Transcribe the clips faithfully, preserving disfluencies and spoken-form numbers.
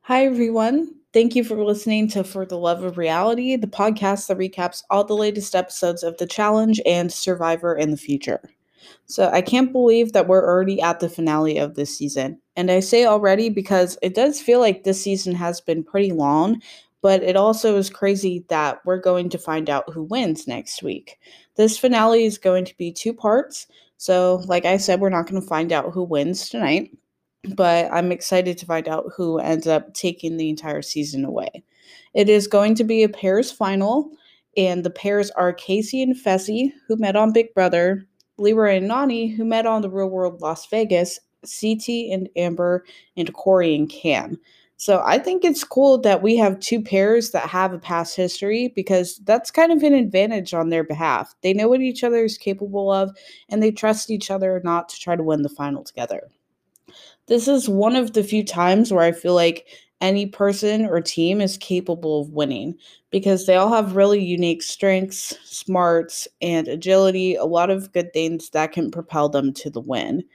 Hi, everyone. Thank you for listening to For the Love of Reality, the podcast that recaps all the latest episodes of The Challenge and Survivor in the future. So, I can't believe that we're already at the finale of this season. And I say already because it does feel like this season has been pretty long, but it also is crazy that we're going to find out who wins next week. This finale is going to be two parts. So, like I said, we're not going to find out who wins tonight, but I'm excited to find out who ends up taking the entire season away. It is going to be a pairs final, and the pairs are Casey and Fessy, who met on Big Brother, Leroy and Nani, who met on the Real World Las Vegas, C T and Amber, and Corey and Cam. So I think it's cool that we have two pairs that have a past history because that's kind of an advantage on their behalf. They know what each other is capable of, and they trust each other not to try to win the final together. This is one of the few times where I feel like any person or team is capable of winning because they all have really unique strengths, smarts, and agility, a lot of good things that can propel them to the win.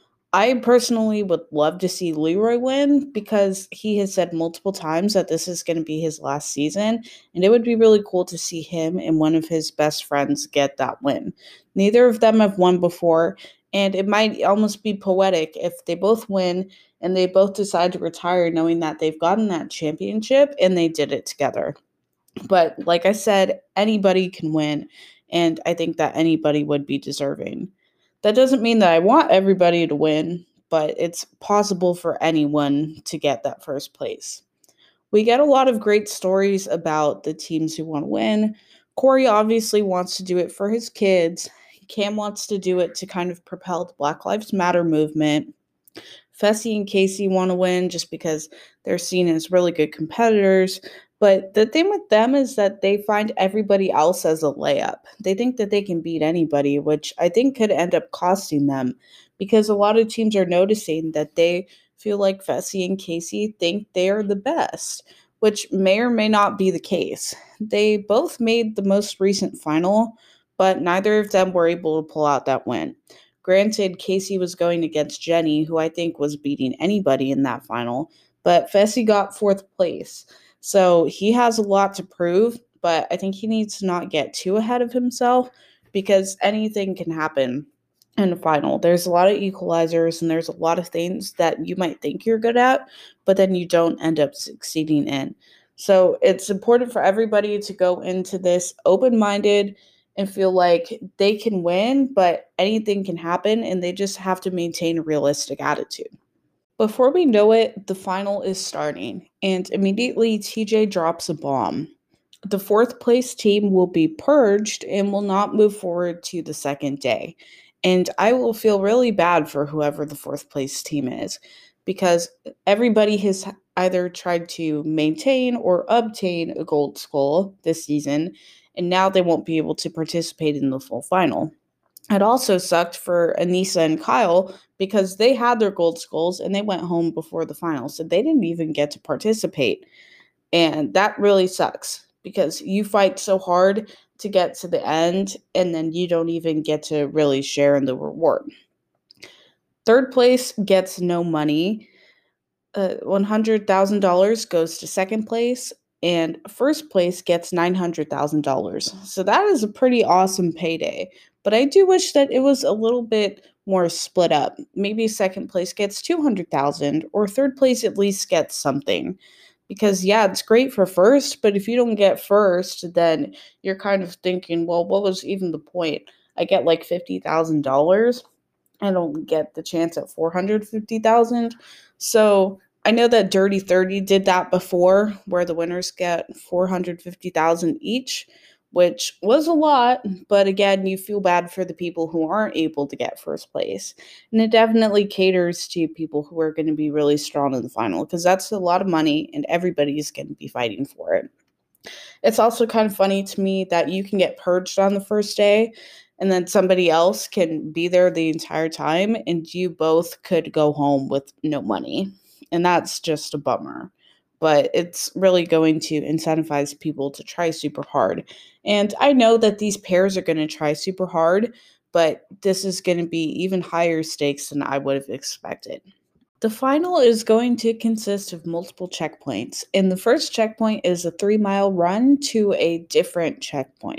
I personally would love to see Leroy win because he has said multiple times that this is going to be his last season, and it would be really cool to see him and one of his best friends get that win. Neither of them have won before, and it might almost be poetic if they both win and they both decide to retire knowing that they've gotten that championship and they did it together. But like I said, anybody can win, and I think that anybody would be deserving. That doesn't mean that I want everybody to win, but it's possible for anyone to get that first place. We get a lot of great stories about the teams who want to win. Corey obviously wants to do it for his kids. Cam wants to do it to kind of propel the Black Lives Matter movement. Fessy and Casey want to win just because they're seen as really good competitors. But the thing with them is that they find everybody else as a layup. They think that they can beat anybody, which I think could end up costing them because a lot of teams are noticing that they feel like Fessy and Casey think they are the best, which may or may not be the case. They both made the most recent final, but neither of them were able to pull out that win. Granted, Casey was going against Jenny, who I think was beating anybody in that final, but Fessy got fourth place. So he has a lot to prove, but I think he needs to not get too ahead of himself because anything can happen in a final. There's a lot of equalizers and there's a lot of things that you might think you're good at, but then you don't end up succeeding in. So it's important for everybody to go into this open minded and feel like they can win, but anything can happen and they just have to maintain a realistic attitude. Before we know it, the final is starting, and immediately T J drops a bomb. The fourth place team will be purged and will not move forward to the second day. And I will feel really bad for whoever the fourth place team is because everybody has either tried to maintain or obtain a gold skull this season, and now they won't be able to participate in the full final. It also sucked for Anissa and Kyle because they had their gold skulls and they went home before the final, so they didn't even get to participate. And that really sucks because you fight so hard to get to the end and then you don't even get to really share in the reward. Third place gets no money. Uh, one hundred thousand dollars goes to second place, and first place gets nine hundred thousand dollars. So that is a pretty awesome payday. But I do wish that it was a little bit more split up. Maybe second place gets two hundred thousand dollars or third place at least gets something. Because yeah, it's great for first, but if you don't get first, then you're kind of thinking, well, what was even the point? I get like fifty thousand dollars. I don't get the chance at four hundred fifty thousand. So I know that Dirty thirty did that before, where the winners get four hundred fifty thousand each, which was a lot, but again, you feel bad for the people who aren't able to get first place. And it definitely caters to people who are going to be really strong in the final because that's a lot of money and everybody's going to be fighting for it. It's also kind of funny to me that you can get purged on the first day and then somebody else can be there the entire time and you both could go home with no money. And that's just a bummer. But it's really going to incentivize people to try super hard. And I know that these pairs are going to try super hard, but this is going to be even higher stakes than I would have expected. The final is going to consist of multiple checkpoints, and the first checkpoint is a three mile run to a different checkpoint.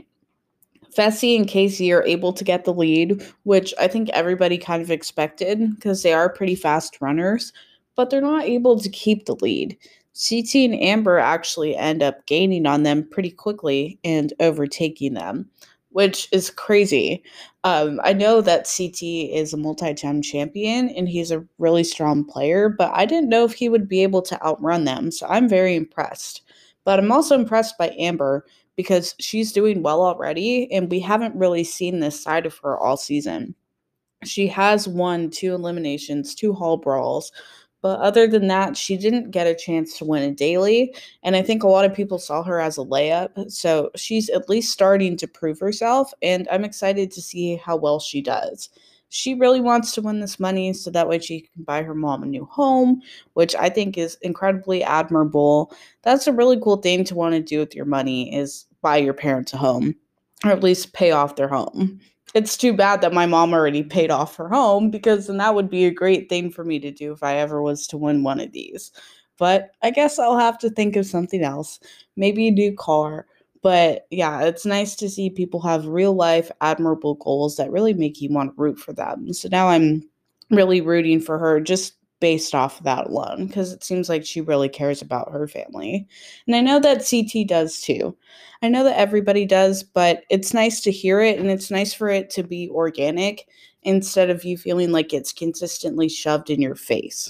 Fessy and Casey are able to get the lead, which I think everybody kind of expected because they are pretty fast runners, but they're not able to keep the lead. C T and Amber actually end up gaining on them pretty quickly and overtaking them, which is crazy. Um, I know that C T is a multi gem champion and he's a really strong player, but I didn't know if he would be able to outrun them, so I'm very impressed. But I'm also impressed by Amber because she's doing well already, and we haven't really seen this side of her all season. She has won two eliminations, two hall brawls, but other than that, she didn't get a chance to win a daily, and I think a lot of people saw her as a layup, so she's at least starting to prove herself, and I'm excited to see how well she does. She really wants to win this money so that way she can buy her mom a new home, which I think is incredibly admirable. That's a really cool thing to want to do with your money is buy your parents a home or at least pay off their home. It's too bad that my mom already paid off her home because then that would be a great thing for me to do if I ever was to win one of these. But I guess I'll have to think of something else. Maybe a new car. But yeah, it's nice to see people have real life admirable goals that really make you want to root for them. So now I'm really rooting for her just based off of that alone because it seems like she really cares about her family. And I know that C T does too. I know that everybody does, but it's nice to hear it and it's nice for it to be organic instead of you feeling like it's consistently shoved in your face.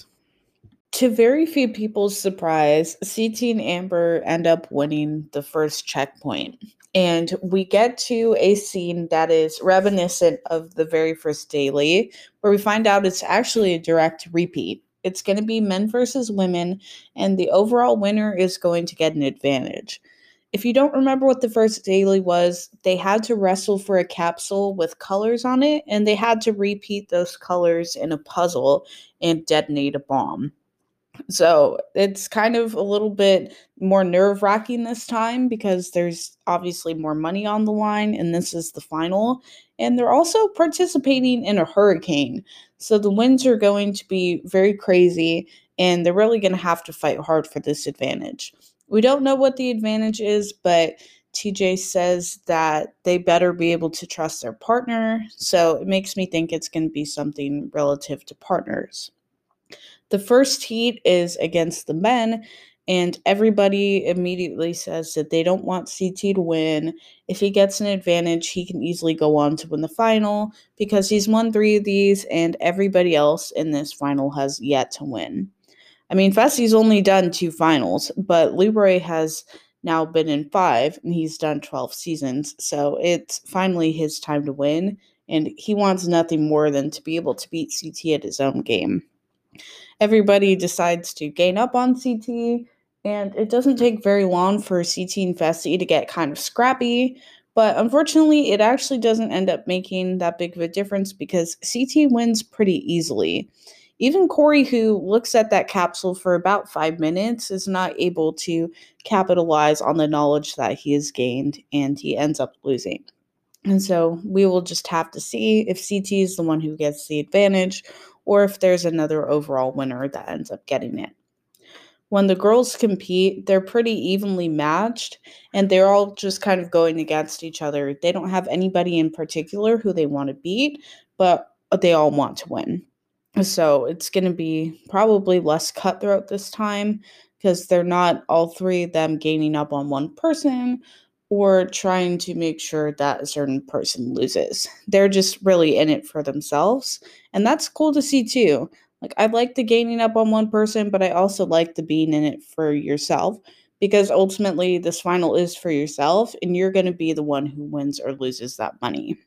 To very few people's surprise, C T and Amber end up winning the first checkpoint. And we get to a scene that is reminiscent of the very first daily, where we find out it's actually a direct repeat. It's going to be men versus women, and the overall winner is going to get an advantage. If you don't remember what the first daily was, they had to wrestle for a capsule with colors on it, and they had to repeat those colors in a puzzle and detonate a bomb. So it's kind of a little bit more nerve wracking this time because there's obviously more money on the line, and this is the final. And they're also participating in a hurricane. So the winds are going to be very crazy, and they're really going to have to fight hard for this advantage. We don't know what the advantage is, but T J says that they better be able to trust their partner. So it makes me think it's going to be something relative to partners. The first heat is against the men, and everybody immediately says that they don't want C T to win. If he gets an advantage, he can easily go on to win the final because he's won three of these, and everybody else in this final has yet to win. I mean, Fessy's only done two finals, but Leroy has now been in five, and he's done twelve seasons, so it's finally his time to win, and he wants nothing more than to be able to beat C T at his own game. Everybody decides to gain up on C T, and it doesn't take very long for C T and Fessy to get kind of scrappy. But unfortunately, it actually doesn't end up making that big of a difference because C T wins pretty easily. Even Corey, who looks at that capsule for about five minutes, is not able to capitalize on the knowledge that he has gained, and he ends up losing. And so we will just have to see if C T is the one who gets the advantage or if there's another overall winner that ends up getting it. When the girls compete, they're pretty evenly matched and they're all just kind of going against each other. They don't have anybody in particular who they want to beat, but they all want to win. So it's going to be probably less cutthroat this time because they're not all three of them gaining up on one person or trying to make sure that a certain person loses. They're just really in it for themselves. And that's cool to see too. Like, I like the gaining up on one person, but I also like the being in it for yourself because ultimately this final is for yourself and you're going to be the one who wins or loses that money.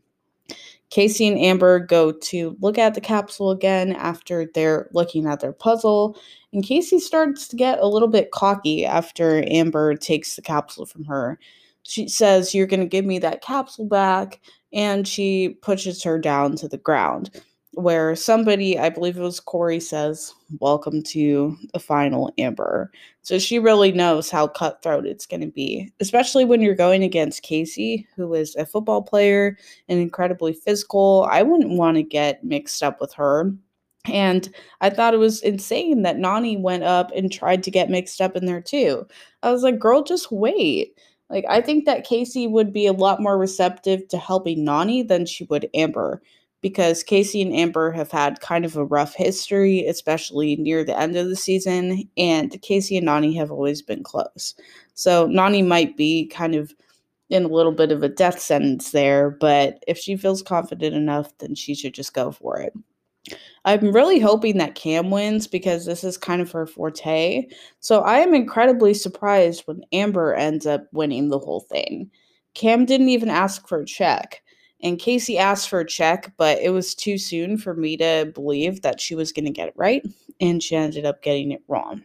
Casey and Amber go to look at the capsule again after they're looking at their puzzle, and Casey starts to get a little bit cocky after Amber takes the capsule from her. She says, "You're going to give me that capsule back," and she pushes her down to the ground, where somebody, I believe it was Corey, says, "Welcome to the final, Amber." So she really knows how cutthroat it's going to be, especially when you're going against Casey, who is a football player and incredibly physical. I wouldn't want to get mixed up with her. And I thought it was insane that Nani went up and tried to get mixed up in there too. I was like, girl, just wait. Like, I think that Casey would be a lot more receptive to helping Nani than she would Amber, because Casey and Amber have had kind of a rough history, especially near the end of the season, and Casey and Nani have always been close. So Nani might be kind of in a little bit of a death sentence there, but if she feels confident enough, then she should just go for it. I'm really hoping that Cam wins because this is kind of her forte. So I am incredibly surprised when Amber ends up winning the whole thing. Cam didn't even ask for a check. And Casey asked for a check, but it was too soon for me to believe that she was going to get it right. And she ended up getting it wrong.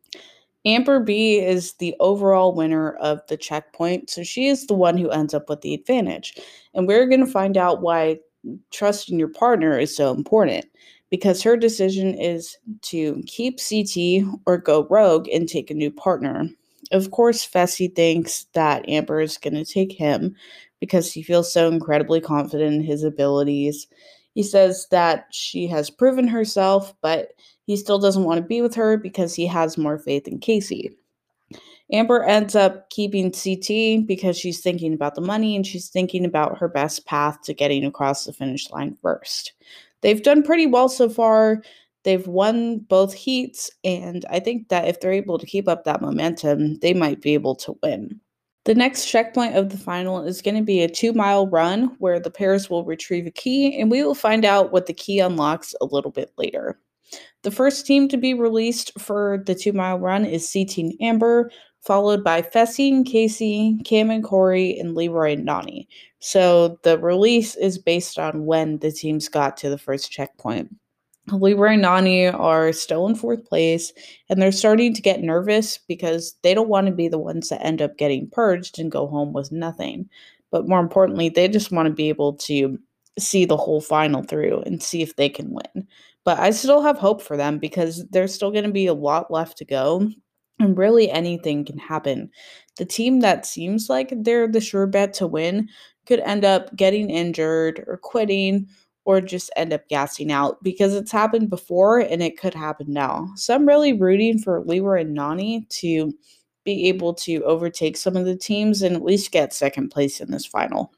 Amber B is the overall winner of the checkpoint, so she is the one who ends up with the advantage. And we're going to find out why trusting your partner is so important, because her decision is to keep C T or go rogue and take a new partner. Of course, Fessy thinks that Amber is going to take him because he feels so incredibly confident in his abilities. He says that she has proven herself, but he still doesn't want to be with her because he has more faith in Casey. Amber ends up keeping C T because she's thinking about the money and she's thinking about her best path to getting across the finish line first. They've done pretty well so far. They've won both heats, and I think that if they're able to keep up that momentum, they might be able to win. The next checkpoint of the final is going to be a two mile run where the pairs will retrieve a key, and we will find out what the key unlocks a little bit later. The first team to be released for the two mile run is C T and Amber, followed by Fessy and Casey, Cam and Corey, and Leroy and Nani. So the release is based on when the teams got to the first checkpoint. Leroy and Nani are still in fourth place, and they're starting to get nervous because they don't want to be the ones that end up getting purged and go home with nothing. But more importantly, they just want to be able to see the whole final through and see if they can win. But I still have hope for them because there's still going to be a lot left to go, and really anything can happen. The team that seems like they're the sure bet to win could end up getting injured or quitting or just end up gassing out because it's happened before and it could happen now. So I'm really rooting for Leroy and Nani to be able to overtake some of the teams and at least get second place in this final.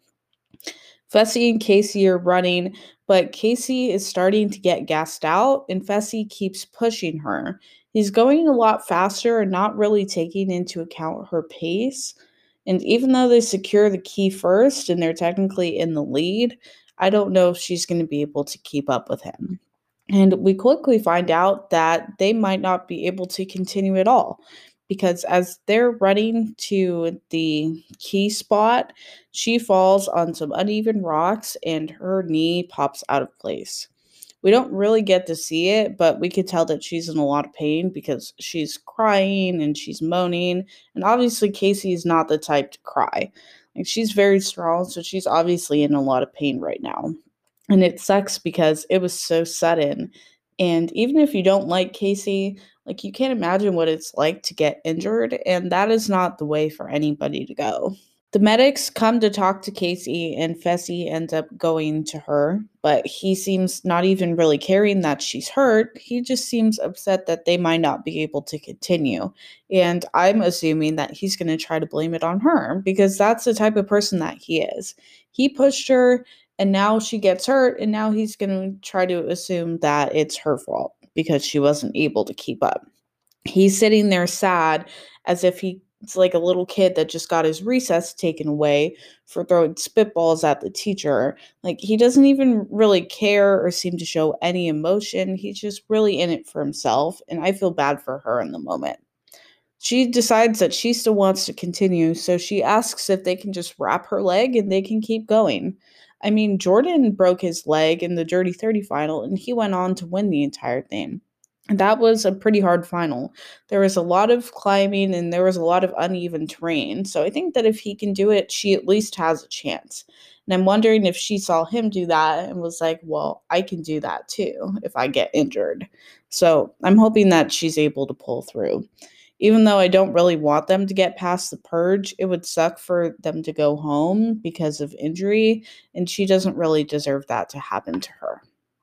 Fessy and Casey are running, but Casey is starting to get gassed out, and Fessy keeps pushing her. He's going a lot faster and not really taking into account her pace. And even though they secure the key first and they're technically in the lead, I don't know if she's going to be able to keep up with him. And we quickly find out that they might not be able to continue at all because as they're running to the key spot, she falls on some uneven rocks and her knee pops out of place. We don't really get to see it, but we could tell that she's in a lot of pain because she's crying and she's moaning. And obviously, Casey is not the type to cry. Like, she's very strong, so she's obviously in a lot of pain right now. And it sucks because it was so sudden. And even if you don't like Casey, like, you can't imagine what it's like to get injured, and that is not the way for anybody to go. The medics come to talk to Casey, and Fessy ends up going to her, but he seems not even really caring that she's hurt. He just seems upset that they might not be able to continue. And I'm assuming that he's going to try to blame it on her because that's the type of person that he is. He pushed her, and now she gets hurt, and now he's going to try to assume that it's her fault because she wasn't able to keep up. He's sitting there sad as if he it's like a little kid that just got his recess taken away for throwing spitballs at the teacher. Like, he doesn't even really care or seem to show any emotion. He's just really in it for himself, and I feel bad for her in the moment. She decides that she still wants to continue, so she asks if they can just wrap her leg and they can keep going. I mean, Jordan broke his leg in the Dirty thirty final, and he went on to win the entire thing. That was a pretty hard final. There was a lot of climbing and there was a lot of uneven terrain. So I think that if he can do it, she at least has a chance. And I'm wondering if she saw him do that and was like, well, I can do that too if I get injured. So I'm hoping that she's able to pull through. Even though I don't really want them to get past the purge, it would suck for them to go home because of injury, and she doesn't really deserve that to happen to her.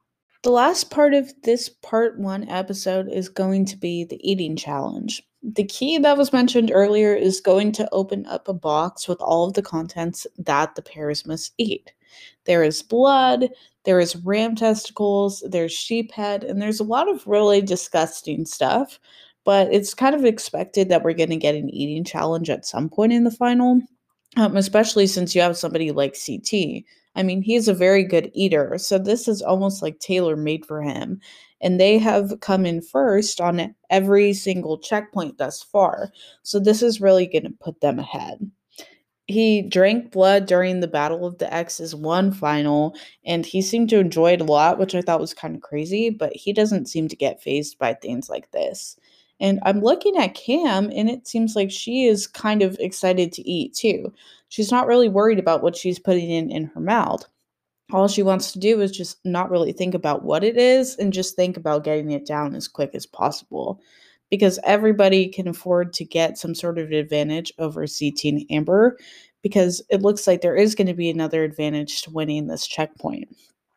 The last part of this part one episode is going to be the eating challenge. The key that was mentioned earlier is going to open up a box with all of the contents that the pairs must eat. There is blood, there is ram testicles, there's sheep head, and there's a lot of really disgusting stuff. But it's kind of expected that we're going to get an eating challenge at some point in the final, um, especially since you have somebody like C T. I mean, he's a very good eater, so this is almost like tailor made for him. And they have come in first on every single checkpoint thus far. So this is really going to put them ahead. He drank blood during the Battle of the X's one final, and he seemed to enjoy it a lot, which I thought was kind of crazy, but he doesn't seem to get fazed by things like this. And I'm looking at Cam, and it seems like she is kind of excited to eat too. She's not really worried about what she's putting in in her mouth. All she wants to do is just not really think about what it is and just think about getting it down as quick as possible. Because everybody can afford to get some sort of advantage over C T and Amber, because it looks like there is going to be another advantage to winning this checkpoint.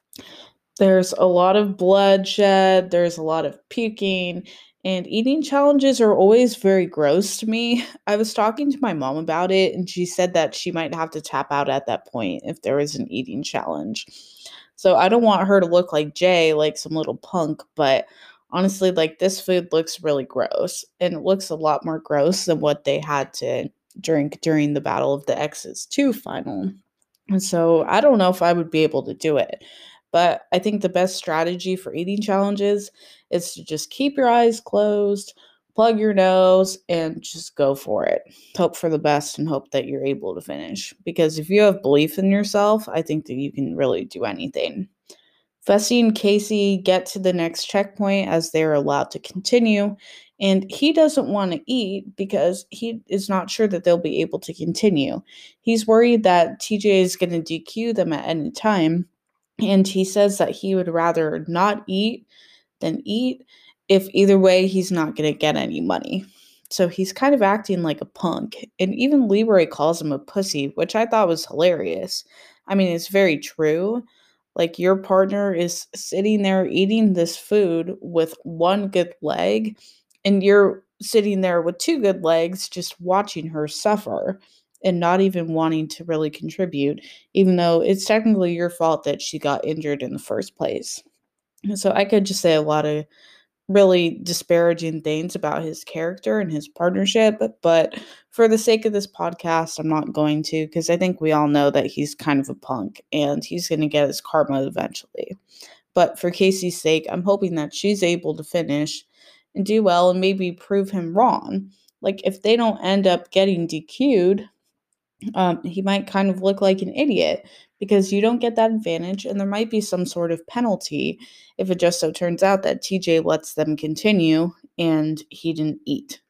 There's a lot of bloodshed, there's a lot of puking, and eating challenges are always very gross to me. I was talking to my mom about it, and she said that she might have to tap out at that point if there is an eating challenge. So I don't want her to look like Jay, like some little punk, but honestly, like this food looks really gross, and it looks a lot more gross than what they had to drink during the Battle of the X's two final. And so I don't know if I would be able to do it. But I think the best strategy for eating challenges is to just keep your eyes closed, plug your nose, and just go for it. Hope for the best and hope that you're able to finish. Because if you have belief in yourself, I think that you can really do anything. Fessy and Casey get to the next checkpoint as they're allowed to continue, and he doesn't want to eat because he is not sure that they'll be able to continue. He's worried that T J is going to D Q them at any time, and he says that he would rather not eat than eat if either way he's not going to get any money. So he's kind of acting like a punk, and even Leroy calls him a pussy, which I thought was hilarious. I mean, it's very true. Like, your partner is sitting there eating this food with one good leg, and you're sitting there with two good legs just watching her suffer and not even wanting to really contribute, even though it's technically your fault that she got injured in the first place. So I could just say a lot of really disparaging things about his character and his partnership, but for the sake of this podcast, I'm not going to, because I think we all know that he's kind of a punk and he's going to get his karma eventually. But for Casey's sake, I'm hoping that she's able to finish and do well and maybe prove him wrong. Like, if they don't end up getting D Q'd, um, he might kind of look like an idiot because you don't get that advantage, and there might be some sort of penalty if it just so turns out that T J lets them continue and he didn't eat.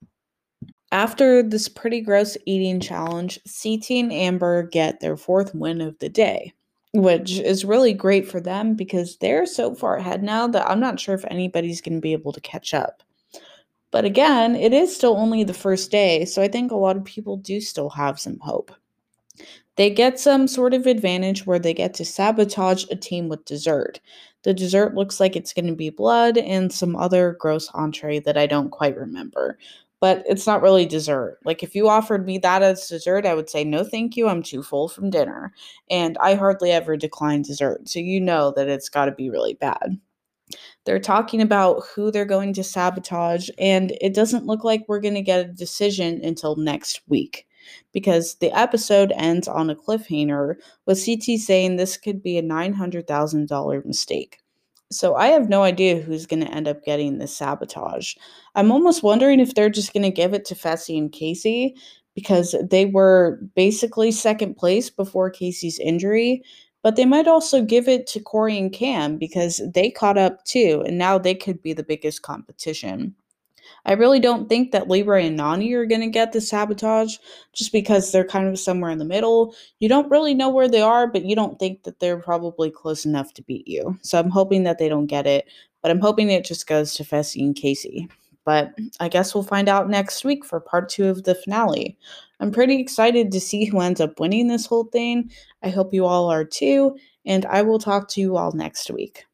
After this pretty gross eating challenge, C T and Amber get their fourth win of the day, which is really great for them because they're so far ahead now that I'm not sure if anybody's going to be able to catch up. But again, it is still only the first day, so I think a lot of people do still have some hope. They get some sort of advantage where they get to sabotage a team with dessert. The dessert looks like it's going to be blood and some other gross entree that I don't quite remember. But it's not really dessert. Like, if you offered me that as dessert, I would say, no, thank you. I'm too full from dinner. And I hardly ever decline dessert. So you know that it's got to be really bad. They're talking about who they're going to sabotage, and it doesn't look like we're going to get a decision until next week because the episode ends on a cliffhanger with C T saying this could be a nine hundred thousand dollars mistake. So I have no idea who's going to end up getting this sabotage. I'm almost wondering if they're just going to give it to Fessy and Casey because they were basically second place before Casey's injury, but they might also give it to Corey and Cam because they caught up too, and now they could be the biggest competition. I really don't think that Leroy and Nany are going to get the sabotage just because they're kind of somewhere in the middle. You don't really know where they are, but you don't think that they're probably close enough to beat you. So I'm hoping that they don't get it, but I'm hoping it just goes to Fessy and Casey. But I guess we'll find out next week for part two of the finale. I'm pretty excited to see who ends up winning this whole thing. I hope you all are too, and I will talk to you all next week.